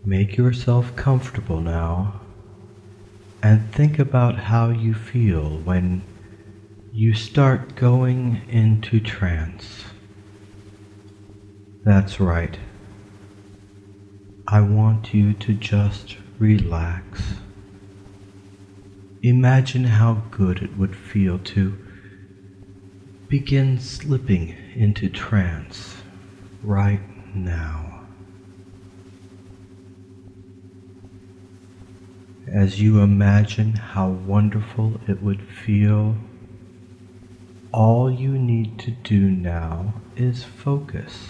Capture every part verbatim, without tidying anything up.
Make yourself comfortable now and think about how you feel when you start going into trance. That's right. I want you to just relax. Imagine how good it would feel to begin slipping into trance right now. As you imagine how wonderful it would feel, all you need to do now is focus.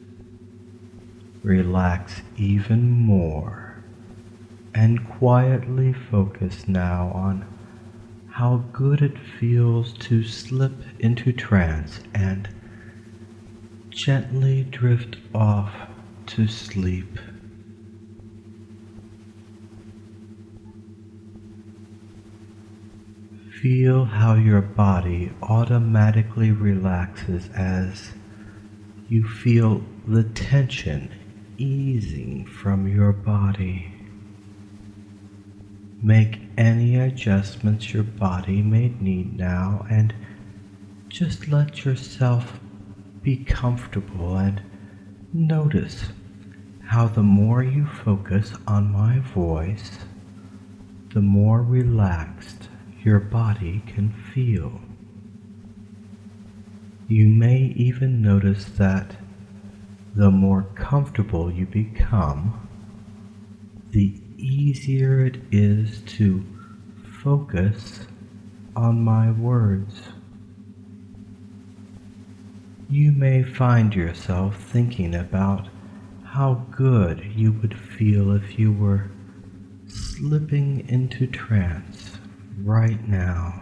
Relax even more and quietly focus now on how good it feels to slip into trance and gently drift off to sleep. Feel how your body automatically relaxes as you feel the tension easing from your body. Make any adjustments your body may need now and just let yourself be comfortable and notice how the more you focus on my voice, the more relaxed your body can feel. You may even notice that the more comfortable you become, the easier it is to focus on my words. You may find yourself thinking about how good you would feel if you were slipping into trance right now,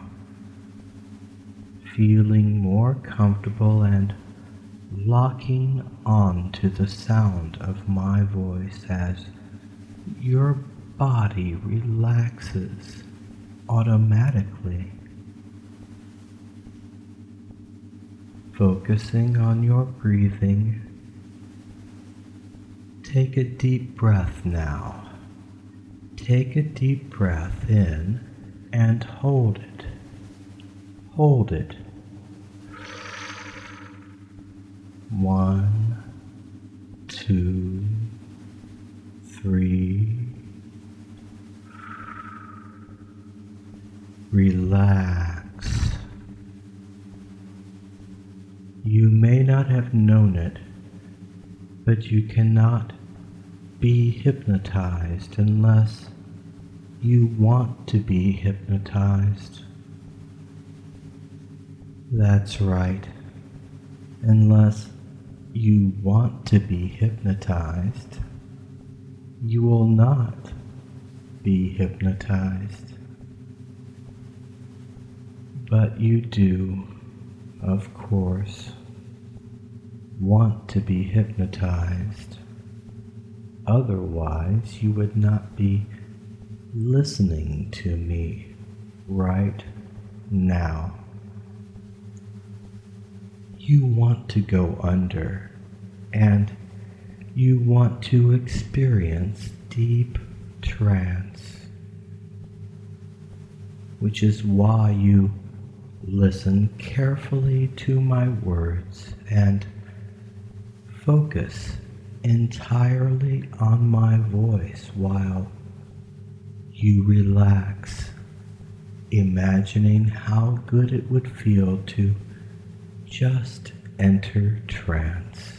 feeling more comfortable and locking on to the sound of my voice as your body relaxes automatically. Focusing on your breathing, take a deep breath now. Take a deep breath in and hold it. Hold it. One, two, three. Relax. You may not have known it, but you cannot be hypnotized unless you want to be hypnotized. That's right. Unless you want to be hypnotized, you will not be hypnotized. But you do, of course, want to be hypnotized. Otherwise, you would not be listening to me right now. You want to go under, and you want to experience deep trance, which is why you listen carefully to my words and focus entirely on my voice while you relax, imagining how good it would feel to just enter trance.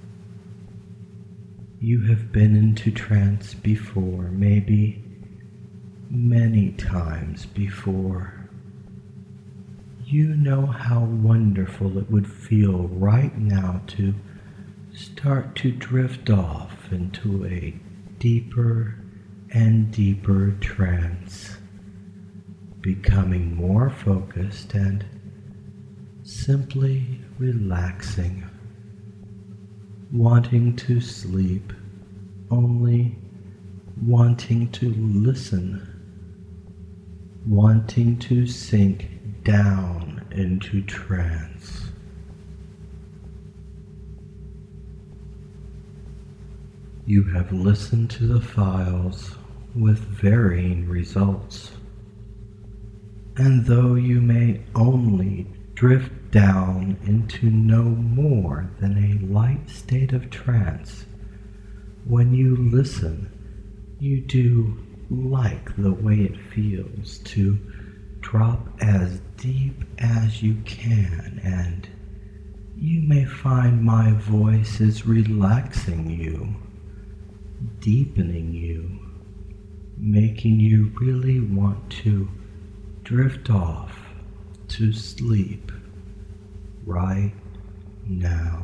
You have been into trance before, maybe many times before. You know how wonderful it would feel right now to start to drift off into a deeper and deeper trance, becoming more focused and simply relaxing, wanting to sleep, only wanting to listen, wanting to sink down into trance. You have listened to the files with varying results. And though you may only drift down into no more than a light state of trance, when you listen, you do like the way it feels to drop as deep as you can, and you may find my voice is relaxing you, deepening you, making you really want to drift off to sleep right now.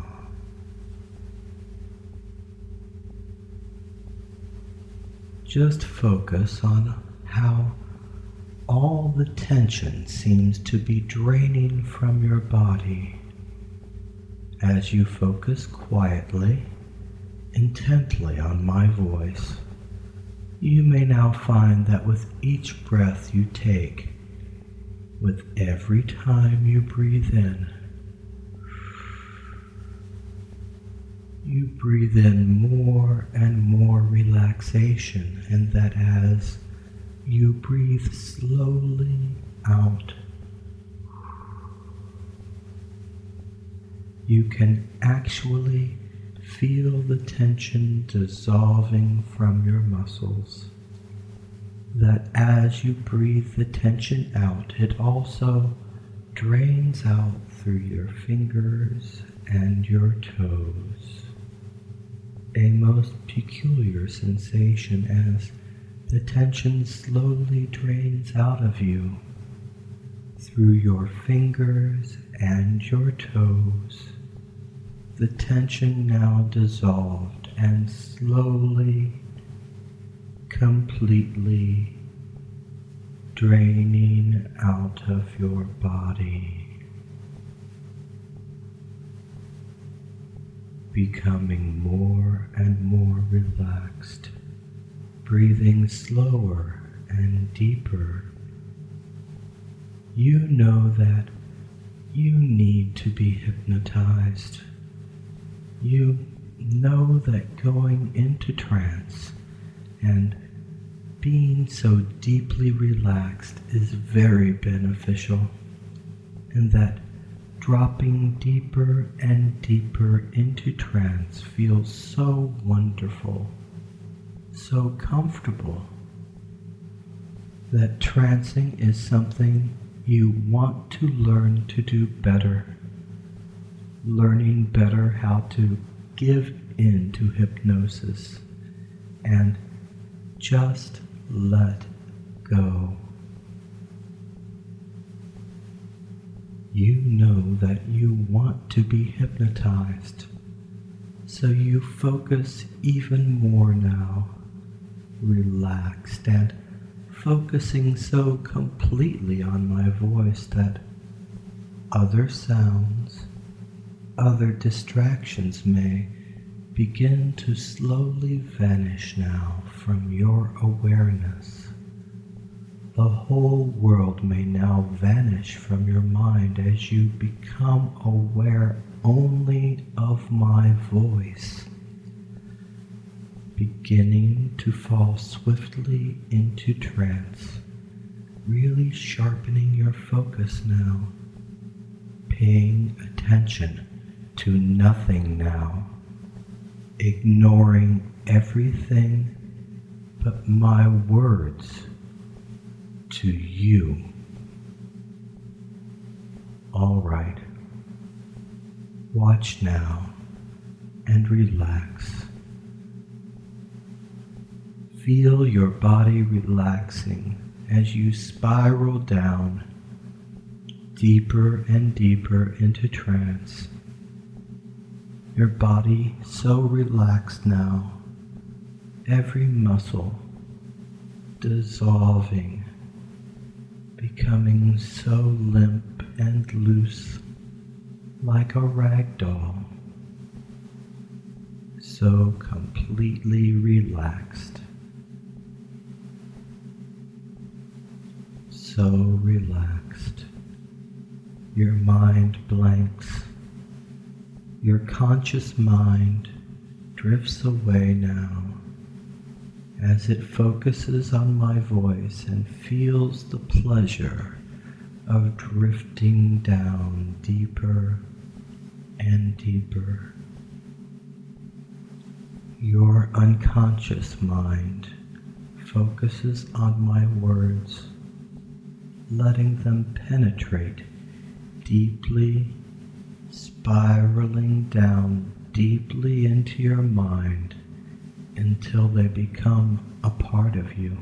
Just focus on how all the tension seems to be draining from your body. As you focus quietly, intently on my voice, you may now find that with each breath you take, with every time you breathe in, you breathe in more and more relaxation, and that as you breathe slowly out, you can actually feel the tension dissolving from your muscles. That as you breathe the tension out, it also drains out through your fingers and your toes. A most peculiar sensation as the tension slowly drains out of you through your fingers and your toes. The tension now dissolved and slowly, completely draining out of your body. Becoming more and more relaxed, breathing slower and deeper. You know that you need to be hypnotized. You know that going into trance and being so deeply relaxed is very beneficial, and that dropping deeper and deeper into trance feels so wonderful, so comfortable, that trancing is something you want to learn to do better, learning better how to give in to hypnosis and just let go. You know that you want to be hypnotized, so you focus even more now, relaxed and focusing so completely on my voice that other sounds, other distractions may begin to slowly vanish now from your awareness. The whole world may now vanish from your mind as you become aware only of my voice, beginning to fall swiftly into trance, really sharpening your focus now, paying attention to nothing now, ignoring everything but my words to you. All right. Watch now and relax. Feel your body relaxing as you spiral down deeper and deeper into trance. Your body so relaxed now, every muscle dissolving, becoming so limp and loose like a rag doll, so completely relaxed, so relaxed. Your mind blanks, your conscious mind drifts away now as it focuses on my voice and feels the pleasure of drifting down deeper and deeper. Your unconscious mind focuses on my words, letting them penetrate deeply, spiraling down deeply into your mind until they become a part of you.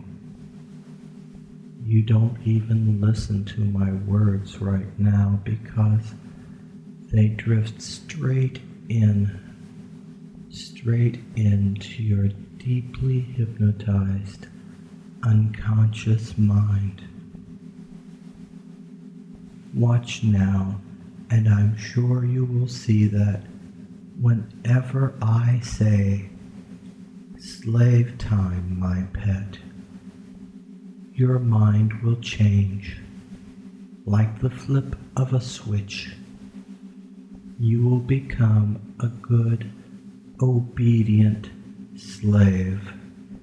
You don't even listen to my words right now because they drift straight in, straight into your deeply hypnotized, unconscious mind. Watch now, and I'm sure you will see that whenever I say, "Slave time, my pet," your mind will change like the flip of a switch. You will become a good, obedient slave,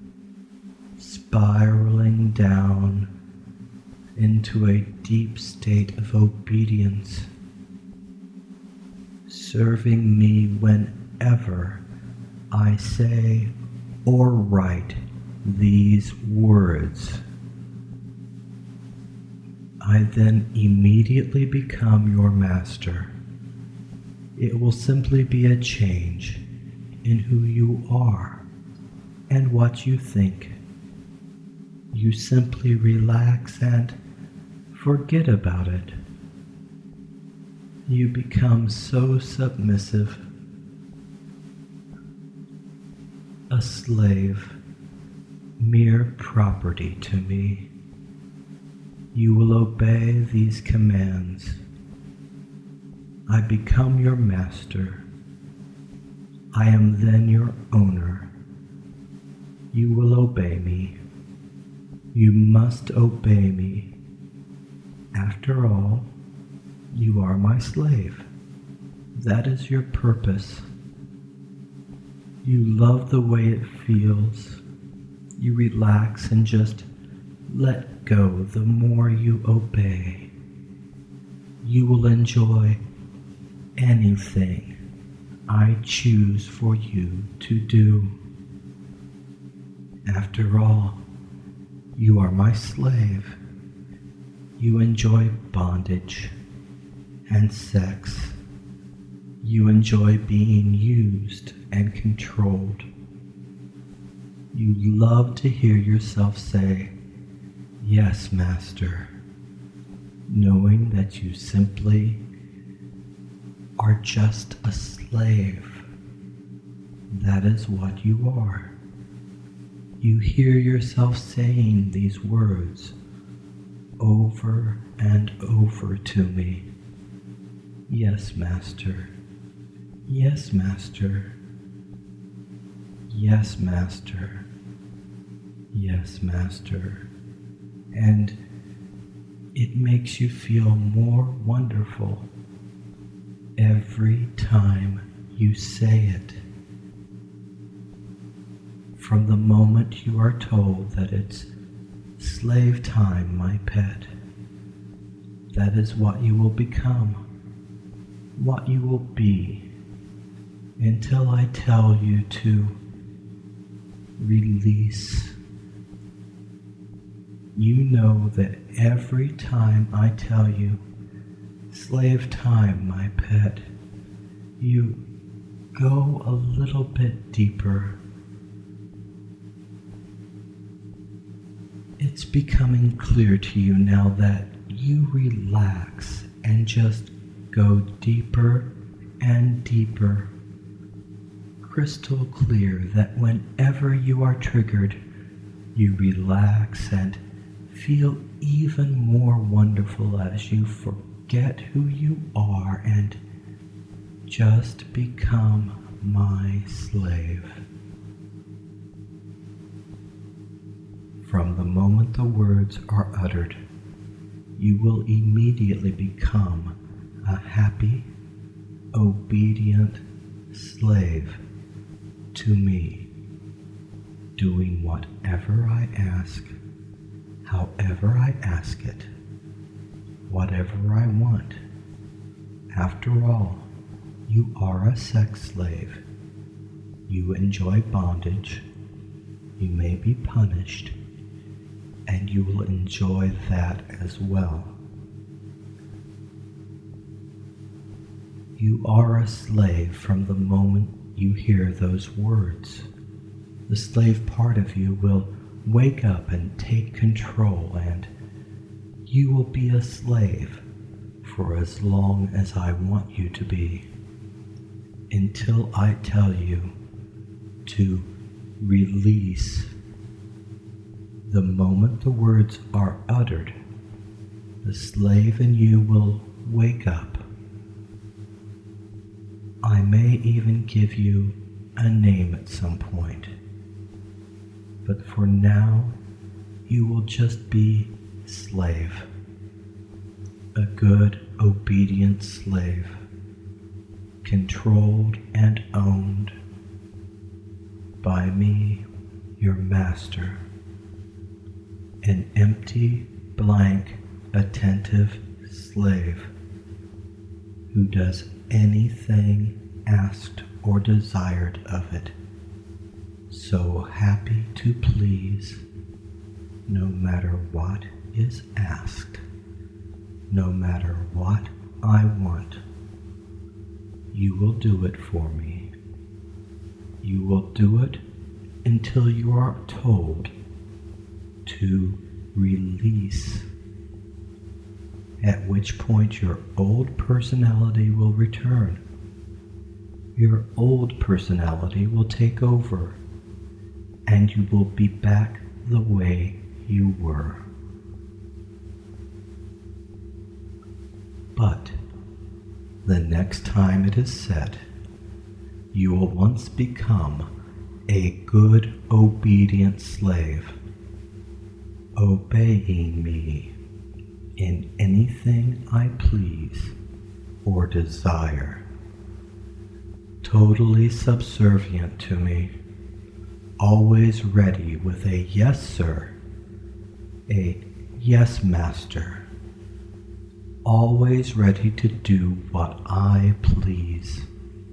spiraling down into a deep state of obedience, serving me whenever I say or write these words. I then immediately become your master. It will simply be a change in who you are and what you think. You simply relax and forget about it. You become so submissive, a slave, mere property to me. You will obey these commands. I become your master. I am then your owner. You will obey me. You must obey me. After all, you are my slave. That is your purpose. You love the way it feels. You relax and just let go the more you obey. You will enjoy anything I choose for you to do. After all, you are my slave. You enjoy bondage and sex. You enjoy being used and controlled. You love to hear yourself say, "Yes, Master," knowing that you simply are just a slave. That is what you are. You hear yourself saying these words over and over to me. "Yes, Master. Yes, Master. Yes, Master. Yes, Master." And it makes you feel more wonderful every time you say it. From the moment you are told that it's slave time, my pet, that is what you will become, what you will be, until I tell you to release. You know that every time I tell you, "Slave time, my pet," you go a little bit deeper. It's becoming clear to you now that you relax and just go deeper and deeper. Crystal clear that whenever you are triggered, you relax and feel even more wonderful as you forget who you are and just become my slave. From the moment the words are uttered, you will immediately become a happy, obedient slave to me, doing whatever I ask, however I ask it, whatever I want. After all, you are a sex slave. You enjoy bondage. You may be punished, and you will enjoy that as well. You are a slave from the moment you hear those words. The slave part of you will wake up and take control, and you will be a slave for as long as I want you to be, until I tell you to release. The moment the words are uttered, the slave in you will wake up. I may even give you a name at some point, but for now, you will just be slave, a good, obedient slave, controlled and owned by me, your master, an empty, blank, attentive slave who does anything asked or desired of it, so happy to please, no matter what is asked, no matter what I want. You will do it for me. You will do it until you are told to release, at which point your old personality will return. Your old personality will take over, and you will be back the way you were. But the next time it is said, you will once become a good, obedient slave, obeying me in anything I please or desire, totally subservient to me, always ready with a yes, sir, a yes, master, always ready to do what I please.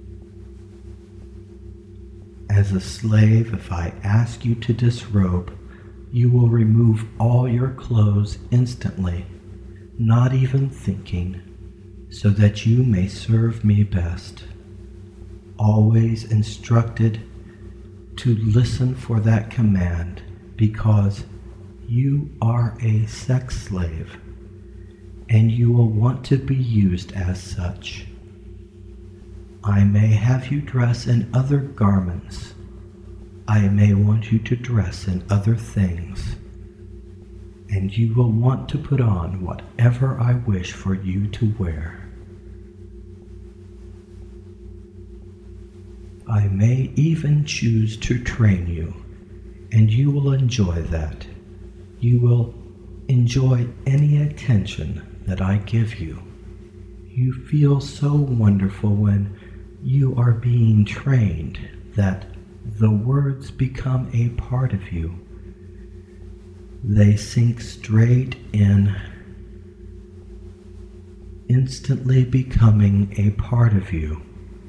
As a slave, if I ask you to disrobe, you will remove all your clothes instantly, not even thinking, so that you may serve me best. Always instructed to listen for that command, because you are a sex slave, and you will want to be used as such. I may have you dress in other garments. I may want you to dress in other things, and you will want to put on whatever I wish for you to wear. I may even choose to train you, and you will enjoy that. You will enjoy any attention that I give you. You feel so wonderful when you are being trained that the words become a part of you. They sink straight in, instantly becoming a part of you.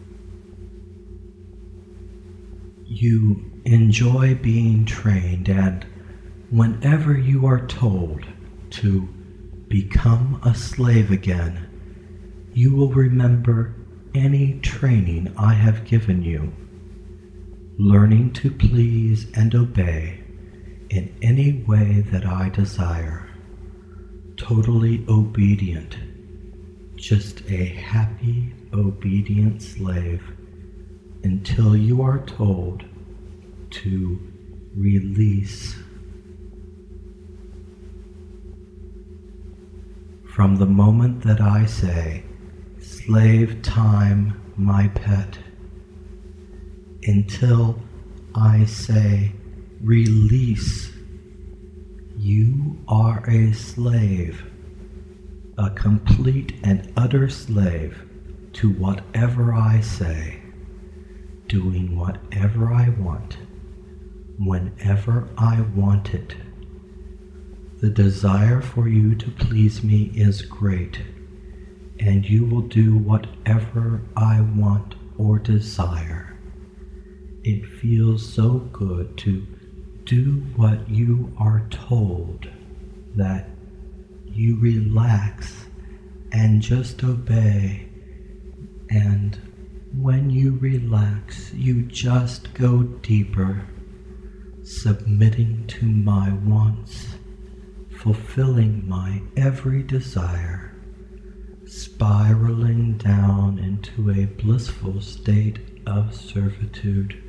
You enjoy being trained, and whenever you are told to become a slave again, you will remember any training I have given you, learning to please and obey in any way that I desire, totally obedient, just a happy, obedient slave, until you are told to release. From the moment that I say, "Slave time, my pet," until I say, "Release," you are a slave, a complete and utter slave to whatever I say. doing whatever I want, whenever I want it. The desire for you to please me is great, and you will do whatever I want or desire. It feels so good to do what you are told that you relax and just obey, and when you relax, you just go deeper, submitting to my wants, fulfilling my every desire, spiraling down into a blissful state of servitude,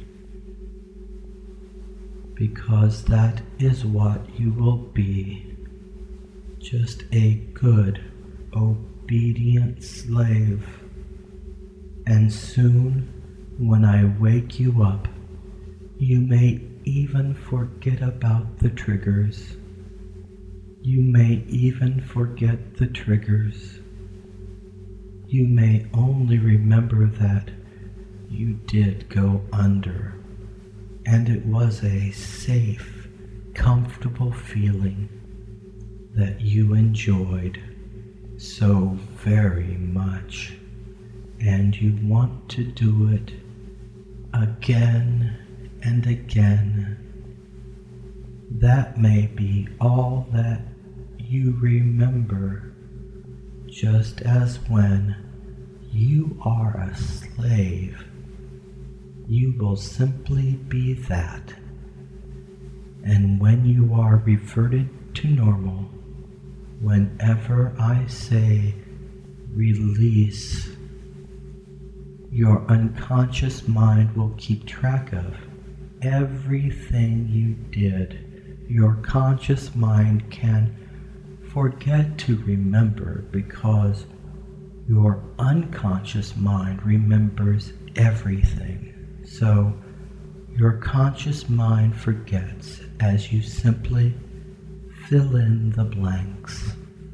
because that is what you will be, just a good, obedient slave. And soon, when I wake you up, you may even forget about the triggers. You may even forget the triggers. You may only remember that you did go under, and it was a safe, comfortable feeling that you enjoyed so very much. And you want to do it again and again. That may be all that you remember, just as when you are a slave, you will simply be that. And when you are reverted to normal, whenever I say release, your unconscious mind will keep track of everything you did. Your conscious mind can forget to remember because your unconscious mind remembers everything. So your conscious mind forgets as you simply fill in the blanks.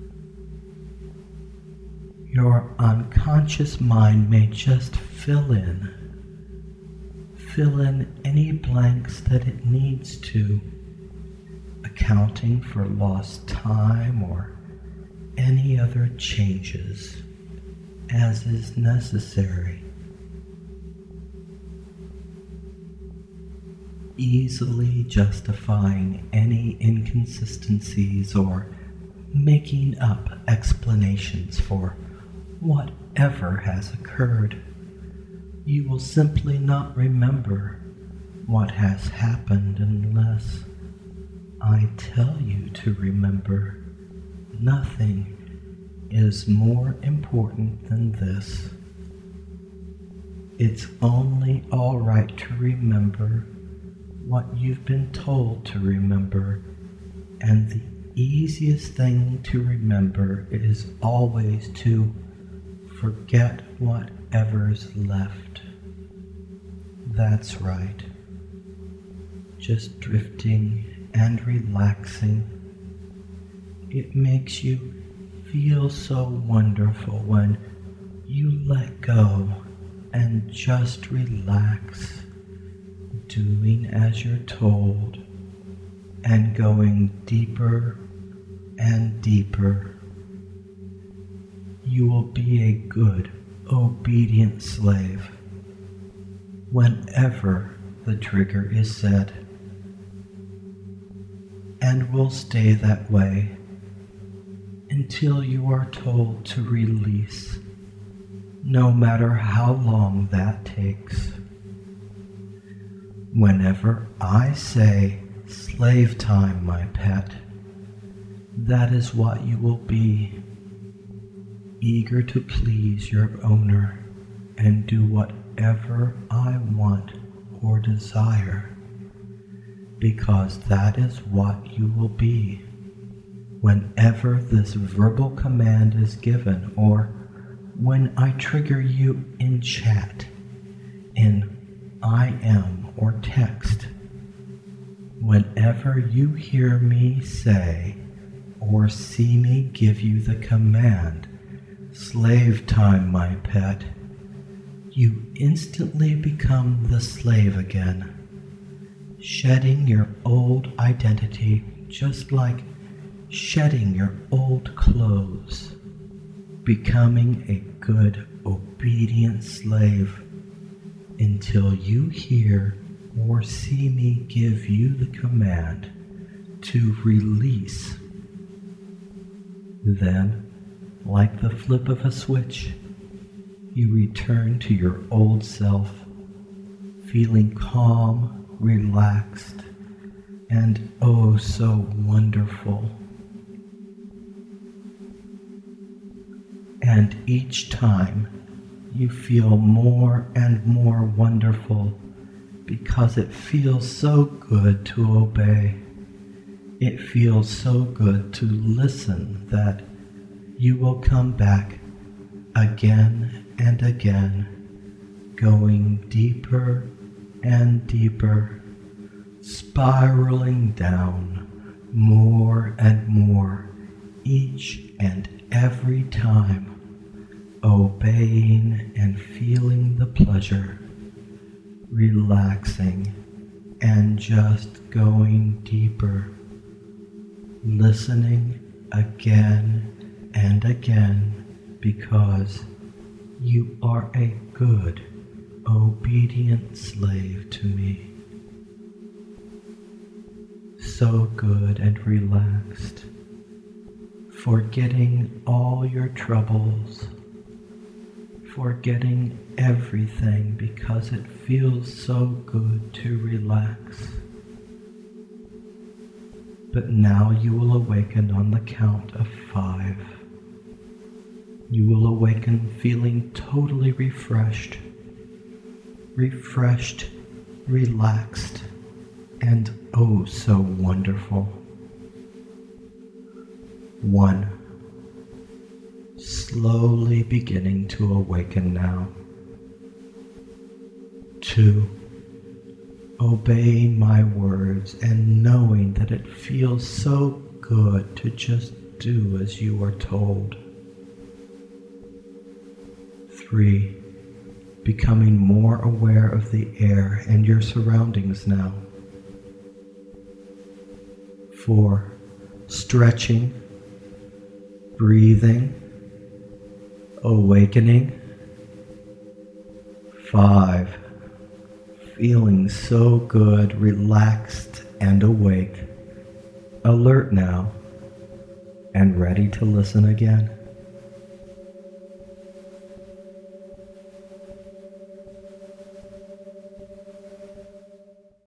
Your unconscious mind may just fill in, fill in any blanks that it needs to, accounting for lost time or any other changes as is necessary. Easily justifying any inconsistencies or making up explanations for whatever has occurred. You will simply not remember what has happened unless I tell you to remember. Nothing is more important than this. It's only all right to remember what you've been told to remember, and the easiest thing to remember is always to forget whatever's left. That's right. Just drifting and relaxing. It makes you feel so wonderful when you let go and just relax, doing as you're told and going deeper and deeper. You will be a good, obedient slave whenever the trigger is set, and will stay that way until you are told to release, no matter how long that takes. Whenever I say slave time, my pet, that is what you will be, eager to please your owner and do whatever I want or desire, because that is what you will be whenever this verbal command is given, or when I trigger you in chat, in I am or text. Whenever you hear me say or see me give you the command, slave time, my pet, you instantly become the slave again, shedding your old identity just like shedding your old clothes, becoming a good, obedient slave until you hear or see me give you the command to release. Then, like the flip of a switch, you return to your old self, feeling calm, relaxed, and oh so wonderful. And each time you feel more and more wonderful because it feels so good to obey. It feels so good to listen that you will come back again and again, going deeper and deeper, spiraling down more and more each and every time, obeying and feeling the pleasure, relaxing and just going deeper, listening again and again because you are a good, obedient slave to me. So good and relaxed, forgetting all your troubles, forgetting everything because it feels so good to relax. But now you will awaken on the count of five. You will awaken feeling totally refreshed, refreshed, relaxed, and oh so wonderful. One. Slowly beginning to awaken now. Two. Obeying my words and knowing that it feels so good to just do as you are told. Three. Becoming more aware of the air and your surroundings now. Four. Stretching, breathing, awakening. Five. Feeling so good, relaxed and awake, alert now, and ready to listen again.